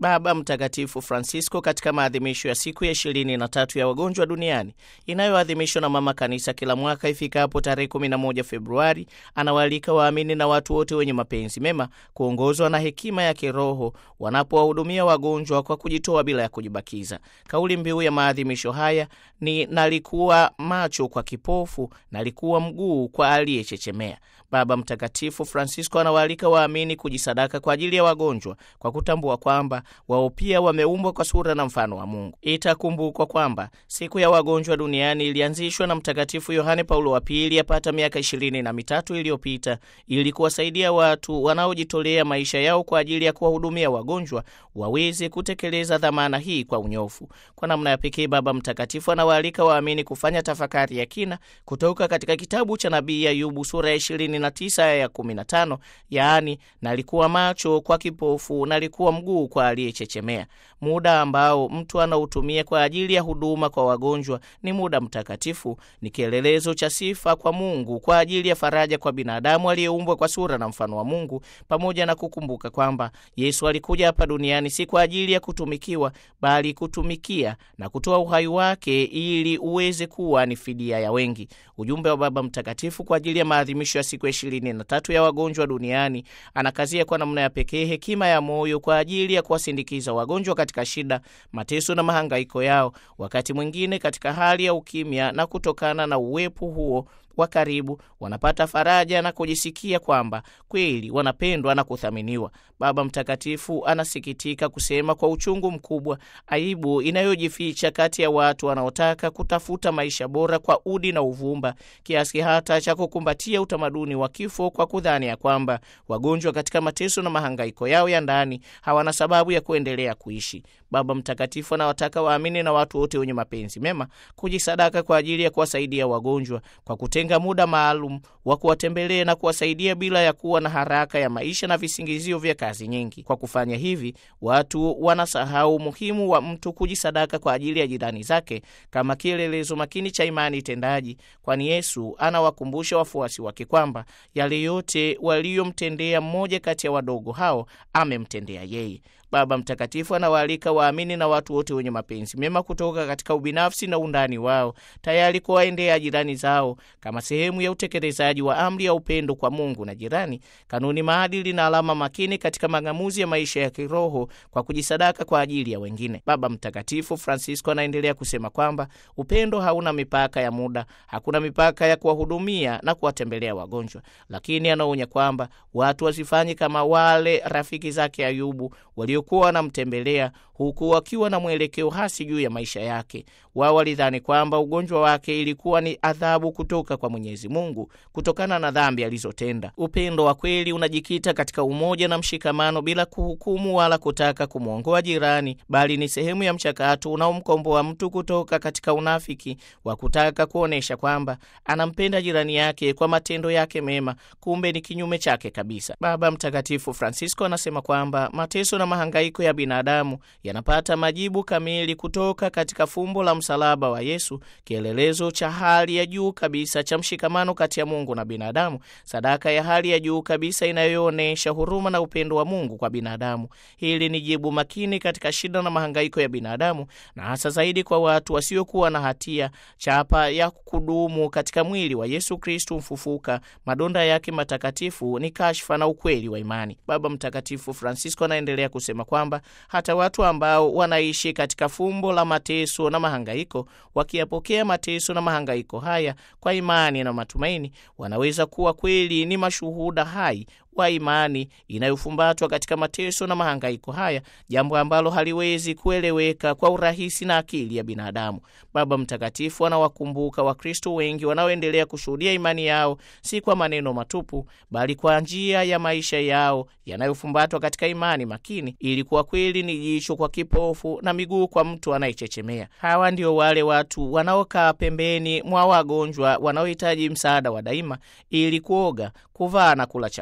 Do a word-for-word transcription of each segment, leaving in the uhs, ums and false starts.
Baba Mtakatifu Francisco katika maadhimisho ya siku ya ishirini na tatu ya wagonjwa duniani inayoadhimishwa na Mama Kanisa kila mwaka ifikapo tarehe kumi na moja Februari, anawaalika waamini na watu wote wenye mapenzi mema kuongozwa na hekima ya kiroho wanapowahudumia wagonjwa kwa kujitoa bila ya kujibakiza. Kauli mbiu ya maadhimisho haya ni nalikuwa macho kwa kipofu, nalikuwa mguu kwa aliyechechemea. Baba Mtakatifu Francisco anawaalika waamini kujisadaka kwa ajili ya wagonjwa kwa kutambua kwamba wao pia wameumbwa kwa sura na mfano wa Mungu. Itakumbukwa kwamba siku ya wagonjwa duniani ilianzishwa na Mtakatifu Yohane Paulo wa Pili yapata miaka ishirini na mitatu iliyopita ili kuwasaidia watu wanaojitolea maisha yao kwa ajili ya kuwahudumia wagonjwa waweze kutekeleza dhamana hii kwa unyofu. Kwa namna ya pekee, Baba Mtakatifu anawaalika waamini kufanya tafakari ya kina kutoka katika kitabu cha Nabii Ayubu sura ya ishirini na tisa ya kumi na tano, yaani nalikuwa macho kwa kipofu, nalikuwa mguu kwa aliyechechemea. Muda ambao mtu anautumia kwa ajili ya huduma kwa wagonjwa ni muda mtakatifu, ni kielelezo cha sifa kwa Mungu kwa ajili ya faraja kwa binadamu aliyeumbwa kwa sura na mfano wa Mungu, pamoja na kukumbuka kwamba Yesu alikuja hapa duniani si kwa ajili ya kutumikiwa, bali kutumikia na kutoa uhai wake ili uweze kuwa ni fidia ya wengi. Ujumbe wa Baba Mtakatifu kwa ajili ya maadhimisho ya siku ya ishirini na tatu ya wagonjwa duniani anakazia kwa namna ya pekee hekima ya moyo kwa ajili ya kuwasindikiza wagonjwa katika shida, mateso na mahangaiko yao, wakati mwingine katika hali ya ukimya, na kutokana na uwepo huo wa karibu wanapata faraja na kujisikia kwamba kweli wanapendwa na kuthaminiwa. Baba Mtakatifu anasikitika kusema kwa uchungu mkubwa aibu inayojificha kati ya watu wanaotaka kutafuta maisha bora kwa udi na uvumba, kiasi hata cha kukumbatia utamaduni wa kifo kwa kudhani ya kwamba wagonjwa katika mateso na mahangaiko yao ya ndani hawana sababu ya kuendelea kuishi. Baba Mtakatifu anawataka waamini na watu wote wenye mapenzi mema kujisadaka kwa ajili ya kuwasaidia wagonjwa kwa kutenga muda maalum wa kuwatembelea na kuwasaidia bila ya kuwa na haraka ya maisha na visingizio vya kazi nyingi. Kwa kufanya hivi, watu wanasahau umuhimu wa mtu kujisadaka kwa ajili ya jirani zake kama kielelezo makini cha imani tendaji, kwani Yesu anawakumbusha wafuasi wake kwamba yale yote waliyomtendea mmoja kati ya wadogo hao amemtendea yeye. Baba Mtakatifu anawaalika waamini na watu wote wenye mapenzi mema kutoka katika ubinafsi na undani wao, tayari kuwaendea jirani zao kama sehemu ya utekelezaji wa amri ya upendo kwa Mungu na jirani, kanuni, maadili na alama makini katika mang'amuzi ya maisha ya kiroho kwa kujisadaka kwa ajili ya wengine. Baba Mtakatifu Francisco anaendelea kusema kwamba upendo hauna mipaka ya muda, hakuna mipaka ya kuwahudumia na kuwatembelea wagonjwa, lakini anaonya kwamba watu wasifanye kama wale rafiki zake Ayubu waliokuwa wanamtembelea huku wakiwa na mwelekeo hasi juu ya maisha yake. Wao walidhani kwamba ugonjwa wake ilikuwa ni adhabu kutoka kwa Mwenyezi Mungu kutokana na dhambi alizotenda. Upendo wa kweli unajikita katika umoja na mshikamano bila kuhukumu wala kutaka kumwongoa jirani, bali ni sehemu ya mchakato unaomkomboa mtu kutoka katika unafiki wa kutaka kuonesha kwamba anampenda jirani yake kwa matendo yake mema, kumbe ni kinyume chake kabisa. Baba Mtakatifu Francisco anasema kwamba mateso na mahangaiko ya binadamu yanapata majibu kamili kutoka katika fumbo la msalaba wa Yesu, kielelezo cha hali ya juu kabisa cha mshikamano kati ya Mungu na binadamu, sadaka ya hali ya juu kabisa inayoonesha huruma na upendo wa Mungu kwa binadamu. Hili ni jibu makini katika shida na mahangaiko ya binadamu, na hasa zaidi kwa watu wasiokuwa na hatia, chapa ya kudumu katika mwili wa Yesu Kristo mfufuka. Madonda yake matakatifu ni kashfa na ukweli wa imani. Baba Mtakatifu Francisco anaendelea kusema kwamba hata watu ambao wanaishi katika fumbo la mateso na mahangaiko, wakiyapokea mateso na mahangaiko haya kwa imani na matumaini, wanaweza kuwa kweli ni mashuhuda hai wa imani inayofumbatwa katika mateso na mahangaiko haya, jambo ambalo haliwezi kueleweka kwa urahisi na akili ya binadamu. Baba Mtakatifu anawakumbuka Wakristo wengi wanaoendelea kushuhudia imani yao si kwa maneno matupu, bali kwa njia ya maisha yao yanayofumbatwa katika imani makini, ili kuwa kweli ni jicho kwa kipofu na miguu kwa mtu anayechechemea. Hawa ndio wale watu wanaokaa pembeni mwa wagonjwa wanaohitaji msaada wa daima ili kuoga, kuvaa na kula chakula.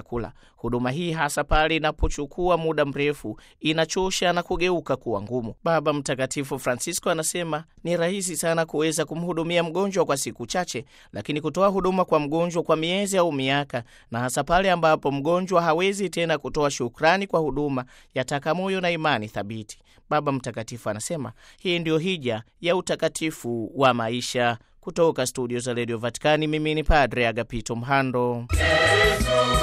Huduma hii hasa pale inapochukua muda mrefu inachosha na kugeuka kuwa ngumu. Baba Mtakatifu Francisco anasema ni rahisi sana kuweza kumhudumia mgonjwa kwa siku chache, lakini kutoa huduma kwa mgonjwa kwa miezi au miaka, na hasa pale ambapo mgonjwa hawezi tena kutoa shukrani kwa huduma, yataka moyo na imani thabiti. Baba Mtakatifu anasema hii ndio hija ya utakatifu wa maisha. Kutoka studio za Radio Vatikani, mimi ni Padre Agapito Mhando.